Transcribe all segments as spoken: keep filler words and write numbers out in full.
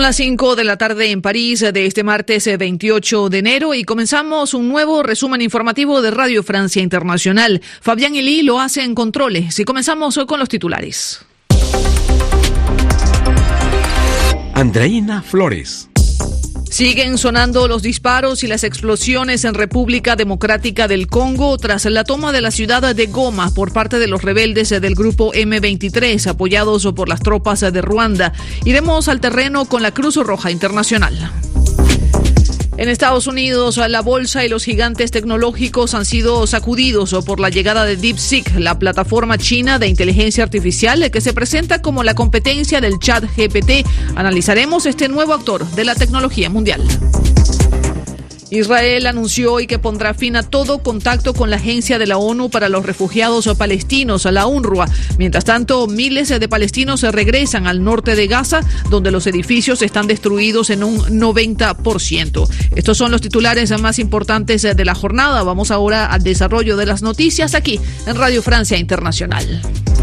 Son las cinco de la tarde en París de este martes veintiocho de enero y comenzamos un nuevo resumen informativo de Radio Francia Internacional. Fabián Elí lo hace en controles y comenzamos con los titulares. Andreina Flores. Siguen sonando los disparos y las explosiones en República Democrática del Congo tras la toma de la ciudad de Goma por parte de los rebeldes del grupo eme veintitrés, apoyados por las tropas de Ruanda. Iremos al terreno con la Cruz Roja Internacional. En Estados Unidos, la bolsa y los gigantes tecnológicos han sido sacudidos por la llegada de DeepSeek, la plataforma china de inteligencia artificial que se presenta como la competencia del Chat G P T. Analizaremos este nuevo actor de la tecnología mundial. Israel anunció hoy que pondrá fin a todo contacto con la Agencia de la ONU para los Refugiados Palestinos, la UNRWA. Mientras tanto, miles de palestinos regresan al norte de Gaza, donde los edificios están destruidos en un noventa por ciento. Estos son los titulares más importantes de la jornada. Vamos ahora al desarrollo de las noticias aquí en Radio Francia Internacional.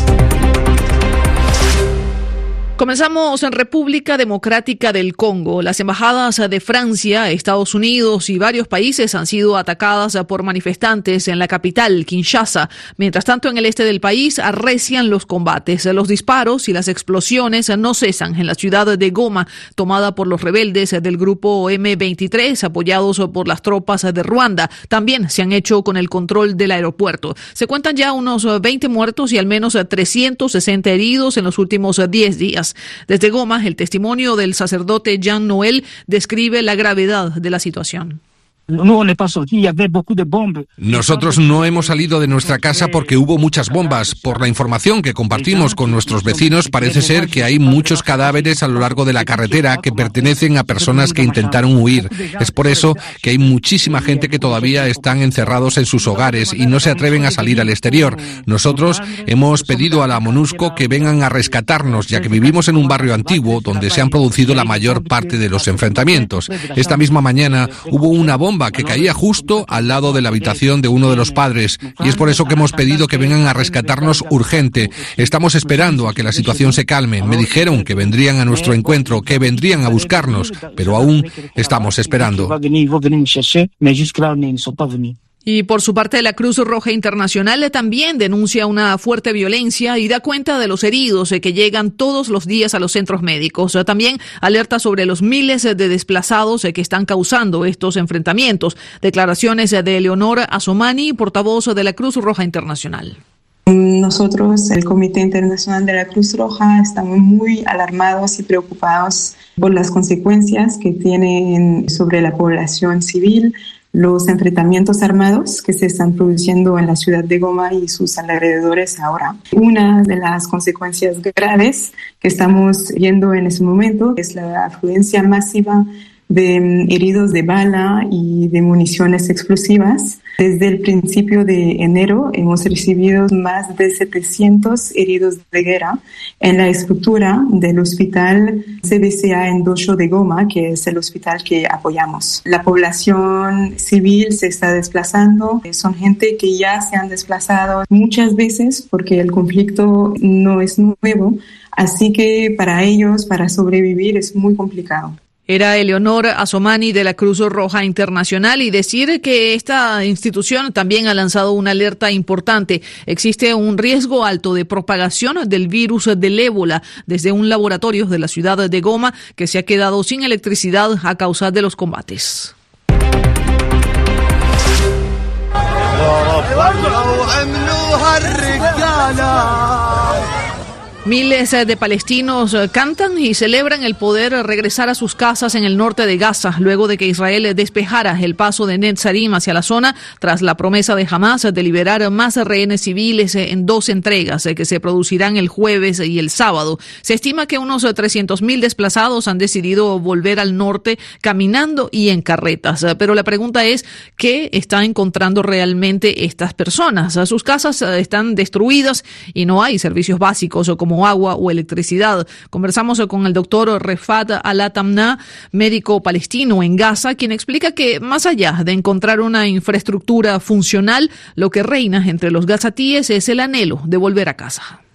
Comenzamos en República Democrática del Congo. Las embajadas de Francia, Estados Unidos y varios países han sido atacadas por manifestantes en la capital, Kinshasa. Mientras tanto, en el este del país arrecian los combates. Los disparos y las explosiones no cesan en la ciudad de Goma, tomada por los rebeldes del grupo eme veintitrés, apoyados por las tropas de Ruanda. También se han hecho con el control del aeropuerto. Se cuentan ya unos veinte muertos y al menos trescientos sesenta heridos en los últimos diez días. Desde Goma, el testimonio del sacerdote Jean Noel describe la gravedad de la situación. Nosotros no hemos salido de nuestra casa porque hubo muchas bombas. Por la información que compartimos con nuestros vecinos, parece ser que hay muchos cadáveres a lo largo de la carretera que pertenecen a personas que intentaron huir. Es por eso que hay muchísima gente que todavía están encerrados en sus hogares y no se atreven a salir al exterior. Nosotros hemos pedido a la MONUSCO que vengan a rescatarnos, ya que vivimos en un barrio antiguo donde se han producido la mayor parte de los enfrentamientos. Esta misma mañana hubo una bomba que caía justo al lado de la habitación de uno de los padres, y es por eso que hemos pedido que vengan a rescatarnos urgente. Estamos esperando a que la situación se calme. Me dijeron que vendrían a nuestro encuentro, que vendrían a buscarnos, pero aún estamos esperando. Y por su parte, la Cruz Roja Internacional también denuncia una fuerte violencia y da cuenta de los heridos que llegan todos los días a los centros médicos. También alerta sobre los miles de desplazados que están causando estos enfrentamientos. Declaraciones de Eleonor Asomani, portavoz de la Cruz Roja Internacional. Nosotros, el Comité Internacional de la Cruz Roja, estamos muy alarmados y preocupados por las consecuencias que tienen sobre la población civil los enfrentamientos armados que se están produciendo en la ciudad de Goma y sus alrededores ahora. Una de las consecuencias graves que estamos viendo en este momento es la afluencia masiva de heridos de bala y de municiones explosivas. Desde el principio de enero hemos recibido más de setecientos heridos de guerra en la estructura del hospital C B C A Endosho de Goma, que es el hospital que apoyamos. La población civil se está desplazando. Son gente que ya se han desplazado muchas veces porque el conflicto no es nuevo. Así que para ellos, para sobrevivir, es muy complicado. Era Eleonor Asomani de la Cruz Roja Internacional y decir que esta institución también ha lanzado una alerta importante. Existe un riesgo alto de propagación del virus del ébola desde un laboratorio de la ciudad de Goma que se ha quedado sin electricidad a causa de los combates. Miles de palestinos cantan y celebran el poder regresar a sus casas en el norte de Gaza, luego de que Israel despejara el paso de Netzarim hacia la zona, tras la promesa de Hamás de liberar más rehenes civiles en dos entregas que se producirán el jueves y el sábado. Se estima que unos trescientos mil desplazados han decidido volver al norte caminando y en carretas. Pero la pregunta es, ¿qué están encontrando realmente estas personas? Sus casas están destruidas y no hay servicios básicos como agua o electricidad. Conversamos con el doctor Refat Alatamna, médico palestino en Gaza, quien explica que más allá de encontrar una infraestructura funcional, lo que reina entre los gazatíes es el anhelo de volver a casa.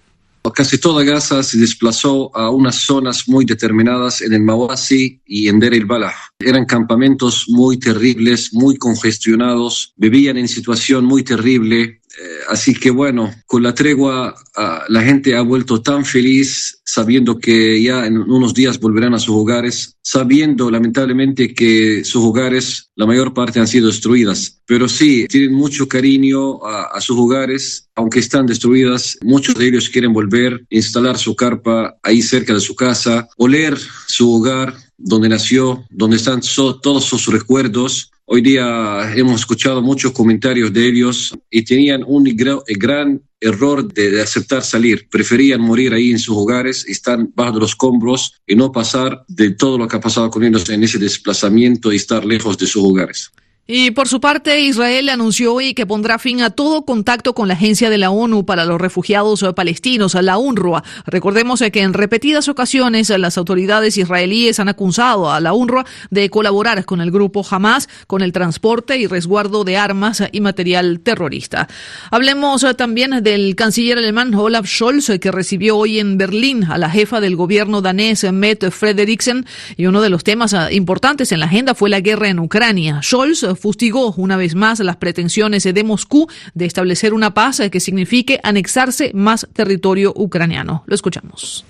Casi toda Gaza se desplazó a unas zonas muy determinadas en el Mawasi y en Deir el-Balah. Eran campamentos muy terribles, muy congestionados, vivían en situación muy terrible. Eh, así que bueno, con la tregua uh, la gente ha vuelto tan feliz sabiendo que ya en unos días volverán a sus hogares, sabiendo lamentablemente que sus hogares, la mayor parte han sido destruidas. Pero sí, tienen mucho cariño a, a sus hogares, aunque están destruidas. Muchos de ellos quieren volver, instalar su carpa ahí cerca de su casa, oler su hogar, donde nació, donde están so, todos sus recuerdos. Hoy día hemos escuchado muchos comentarios de ellos y tenían un gra- gran error de, de aceptar salir. Preferían morir ahí en sus hogares, están bajo los escombros y no pasar de todo lo que ha pasado con ellos en ese desplazamiento y estar lejos de sus hogares. Y por su parte, Israel anunció hoy que pondrá fin a todo contacto con la Agencia de la ONU para los Refugiados Palestinos, la UNRWA. Recordemos que en repetidas ocasiones las autoridades israelíes han acusado a la UNRWA de colaborar con el grupo Hamas con el transporte y resguardo de armas y material terrorista. Hablemos también del canciller alemán Olaf Scholz, que recibió hoy en Berlín a la jefa del gobierno danés Mette Frederiksen, y uno de los temas importantes en la agenda fue la guerra en Ucrania. Scholz fustigó una vez más las pretensiones de Moscú de establecer una paz que signifique anexarse más territorio ucraniano. Lo escuchamos.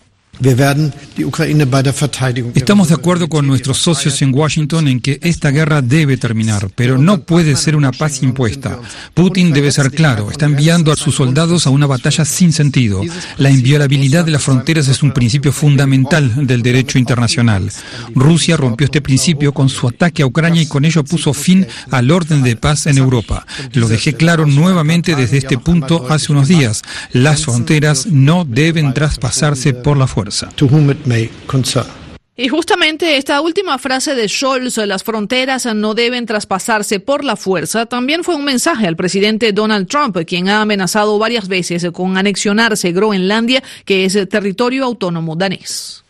Estamos de acuerdo con nuestros socios en Washington en que esta guerra debe terminar, pero no puede ser una paz impuesta. Putin debe ser claro, está enviando a sus soldados a una batalla sin sentido. La inviolabilidad de las fronteras es un principio fundamental del derecho internacional. Rusia rompió este principio con su ataque a Ucrania y con ello puso fin al orden de paz en Europa. Lo dejé claro nuevamente desde este punto hace unos días. Las fronteras no deben traspasarse por la fuerza. To whom it may concern. Y justamente esta última frase de Scholz, las fronteras no deben traspasarse por la fuerza, también fue un mensaje al presidente Donald Trump, quien ha amenazado varias veces con anexionarse Groenlandia, que es territorio autónomo danés.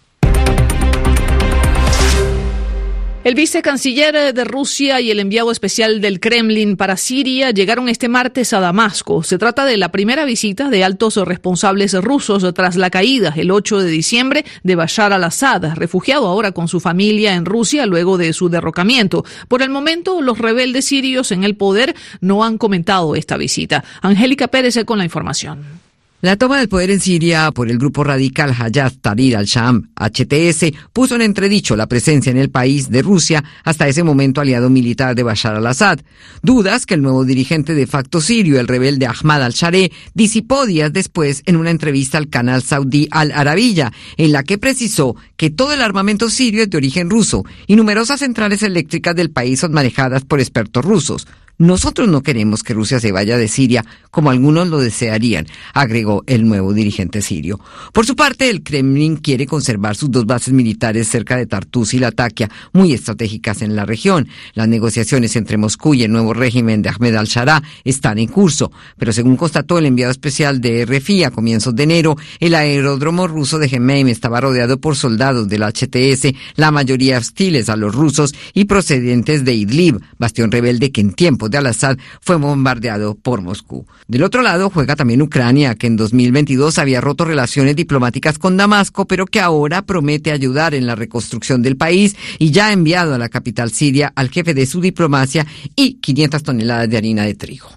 El vicecanciller de Rusia y el enviado especial del Kremlin para Siria llegaron este martes a Damasco. Se trata de la primera visita de altos responsables rusos tras la caída el ocho de diciembre de Bashar al-Assad, refugiado ahora con su familia en Rusia luego de su derrocamiento. Por el momento, los rebeldes sirios en el poder no han comentado esta visita. Angélica Pérez con la información. La toma del poder en Siria por el grupo radical Hayat Tahrir al-Sham, H T S, puso en entredicho la presencia en el país de Rusia, hasta ese momento aliado militar de Bashar al-Assad. Dudas que el nuevo dirigente de facto sirio, el rebelde Ahmad al-Shareh, disipó días después en una entrevista al canal saudí Al Arabiya, en la que precisó que todo el armamento sirio es de origen ruso y numerosas centrales eléctricas del país son manejadas por expertos rusos. Nosotros no queremos que Rusia se vaya de Siria, como algunos lo desearían, agregó el nuevo dirigente sirio. Por su parte, el Kremlin quiere conservar sus dos bases militares cerca de Tartus y Latakia, muy estratégicas en la región. Las negociaciones entre Moscú y el nuevo régimen de Ahmed al-Sharaa están en curso, pero según constató el enviado especial de R F I a comienzos de enero, el aeródromo ruso de Gemeim estaba rodeado por soldados del H T S, la mayoría hostiles a los rusos y procedentes de Idlib, bastión rebelde que en tiempos de al-Assad fue bombardeado por Moscú. Del otro lado juega también Ucrania, que en dos mil veintidós había roto relaciones diplomáticas con Damasco, pero que ahora promete ayudar en la reconstrucción del país y ya ha enviado a la capital siria al jefe de su diplomacia y quinientas toneladas de harina de trigo.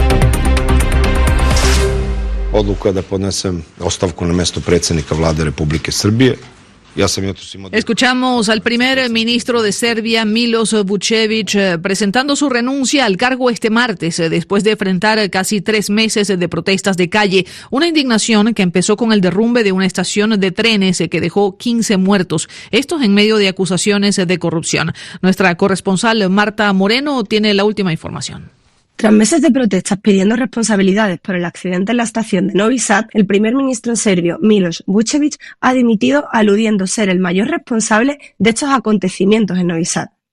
Odluka da podnesem ostavku na mesto predsjednika Vlade Republike Srbije. Escuchamos al primer ministro de Serbia, Milos Vučević, presentando su renuncia al cargo este martes, después de enfrentar casi tres meses de protestas de calle. Una indignación que empezó con el derrumbe de una estación de trenes que dejó quince muertos. Estos en medio de acusaciones de corrupción. Nuestra corresponsal Marta Moreno tiene la última información. Tras meses de protestas pidiendo responsabilidades por el accidente en la estación de Novi Sad, el primer ministro serbio Milos Vučević ha dimitido aludiendo ser el mayor responsable de estos acontecimientos en Novi Sad.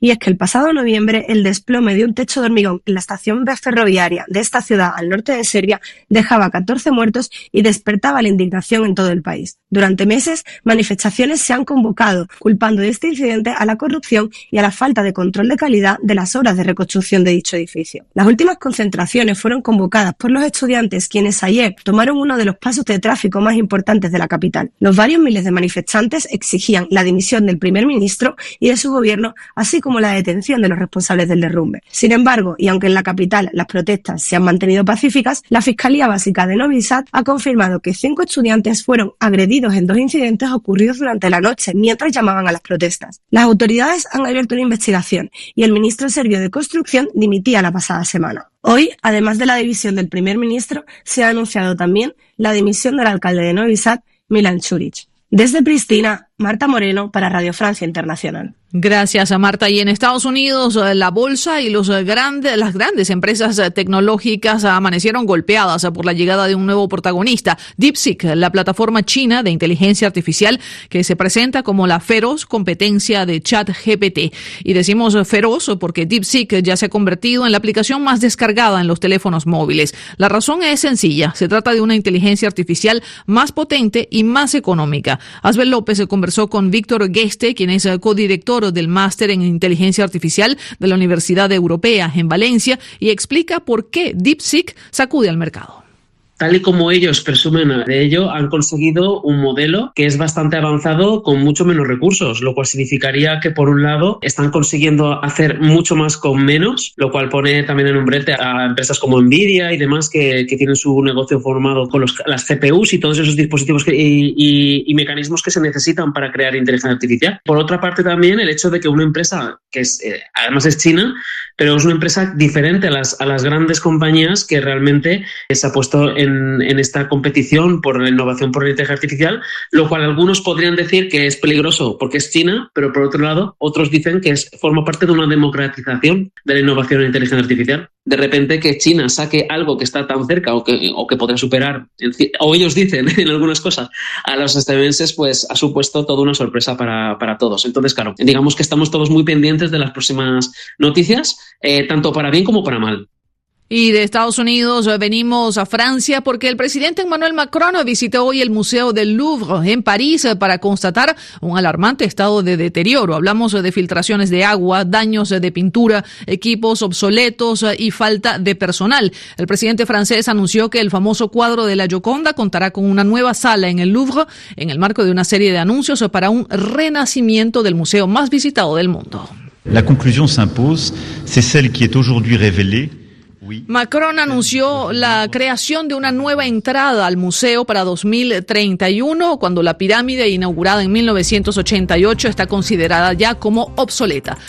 Y es que el pasado noviembre el desplome de un techo de hormigón en la estación ferroviaria de esta ciudad al norte de Serbia dejaba catorce muertos y despertaba la indignación en todo el país. Durante meses, manifestaciones se han convocado, culpando de este incidente a la corrupción y a la falta de control de calidad de las obras de reconstrucción de dicho edificio. Las últimas concentraciones fueron convocadas por los estudiantes, quienes ayer tomaron uno de los pasos de tráfico más importantes de la capital. Los varios miles de manifestantes exigían la dimisión del primer ministro y de su gobierno, así como la detención de los responsables del derrumbe. Sin embargo, y aunque en la capital las protestas se han mantenido pacíficas, la Fiscalía Básica de Novi Sad ha confirmado que cinco estudiantes fueron agredidos en dos incidentes ocurridos durante la noche mientras llamaban a las protestas. Las autoridades han abierto una investigación y el ministro serbio de Construcción dimitía la pasada semana. Hoy, además de la dimisión del primer ministro, se ha anunciado también la dimisión del alcalde de Novi Sad, Milan Čurić. Desde Pristina, Marta Moreno para Radio Francia Internacional. Gracias a Marta. Y en Estados Unidos, la bolsa y los grandes, las grandes empresas tecnológicas amanecieron golpeadas por la llegada de un nuevo protagonista, DeepSeek, la plataforma china de inteligencia artificial que se presenta como la feroz competencia de ChatGPT. Y decimos feroz porque DeepSeek ya se ha convertido en la aplicación más descargada en los teléfonos móviles. La razón es sencilla. Se trata de una inteligencia artificial más potente y más económica. Asbel López conversó con Víctor Geste, quien es codirector del máster en inteligencia artificial de la Universidad Europea en Valencia, y explica por qué DeepSeek sacude al mercado. Tal y como ellos presumen de ello, han conseguido un modelo que es bastante avanzado con mucho menos recursos, lo cual significaría que, por un lado, están consiguiendo hacer mucho más con menos, lo cual pone también en un brete a empresas como Nvidia y demás que, que tienen su negocio formado con los, las C P Us y todos esos dispositivos que, y, y, y mecanismos que se necesitan para crear inteligencia artificial. Por otra parte, también el hecho de que una empresa, que es, eh, además es china, pero es una empresa diferente a las, a las grandes compañías que realmente se ha puesto en En, en esta competición por la innovación por la inteligencia artificial, lo cual algunos podrían decir que es peligroso porque es China, pero por otro lado otros dicen que es, forma parte de una democratización de la innovación en inteligencia artificial. De repente que China saque algo que está tan cerca o que, o que podrá superar, o ellos dicen en algunas cosas, a los estadounidenses, pues ha supuesto toda una sorpresa para, para todos. Entonces, claro, digamos que estamos todos muy pendientes de las próximas noticias, eh, tanto para bien como para mal. Y de Estados Unidos venimos a Francia porque el presidente Emmanuel Macron visitó hoy el Museo del Louvre en París para constatar un alarmante estado de deterioro. Hablamos de filtraciones de agua, daños de pintura, equipos obsoletos y falta de personal. El presidente francés anunció que el famoso cuadro de la Gioconda contará con una nueva sala en el Louvre en el marco de una serie de anuncios para un renacimiento del museo más visitado del mundo. La conclusión s'impose, c'est celle qui est aujourd'hui révélée. Macron anunció la creación de una nueva entrada al museo para dos mil treinta y uno, cuando la pirámide inaugurada en mil novecientos ochenta y ocho está considerada ya como obsoleta.